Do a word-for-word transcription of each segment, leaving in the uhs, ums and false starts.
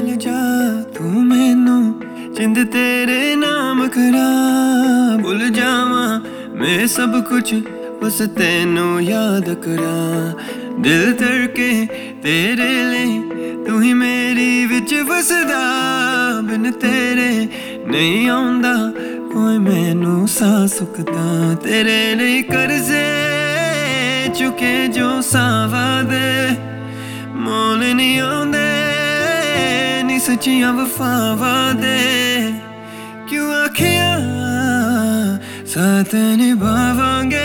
मिल जा तू मैनू जिंद तेरे नाम करा भुल जावा मैं सब कुछ बस तेनू याद करा दिल धड़के तेरे लिए तू ही मेरी विच वसदा बिन तेरे नहीं आउंदा कोई मैनू सा सुखदा तेरे लिए कर्जे चुके जो सावा दे मोल नहीं आउंदे नी सच्चियां वफावां दे क्यों आखिया साथ निभावांगे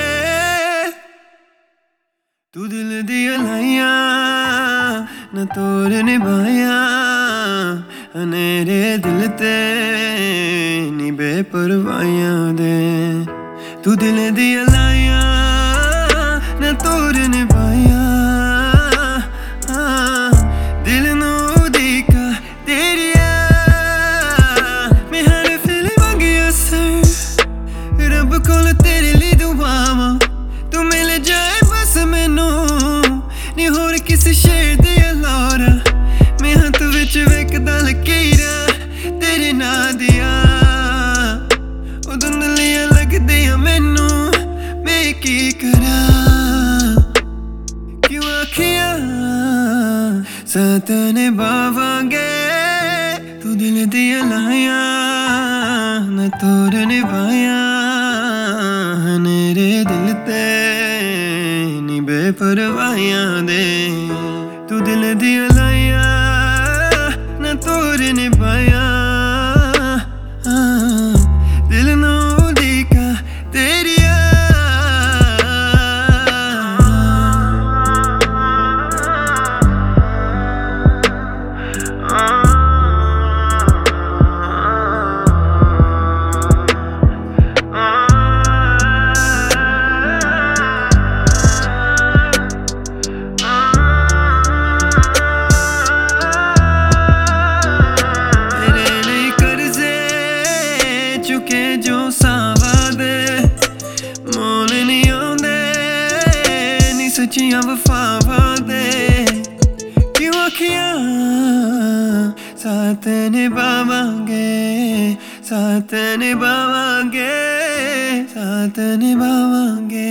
तू दिल दियां लाइयां न तोड़ निभाया अनेरे दिल ते नी बेपरवाहियां दे तू दिल दियां लाइयां न तोड़ निभाया दिल नू उड़ीका तेरिया मैं हर फिल्म मंगी असर रब कोल तेरे लिए दुआवां तू मिल जाए बस मैनू नी होर किसी शेर दी लौरा मैं हत्थ विच वेखदा लकीरां तेरे नां दियां ओ धुंधलियां लगदियां मैनू मैं की करा क्यों आखिया साथ निभावांगे तू दिल दियां लाइयां न तोड़ निभाया मेरे दिल ते नी बेपरवाहियां दे तू दिल दियां लाइयां न तोड़ निभाया दिल नू उड़ीका तेरिया चुके जो सावा दे मोल नहीं आउंदे नी सच्चियां वफावां दे क्यों आखिया साथ निभावांगे साथ निभावांगे साथ निभावांगे।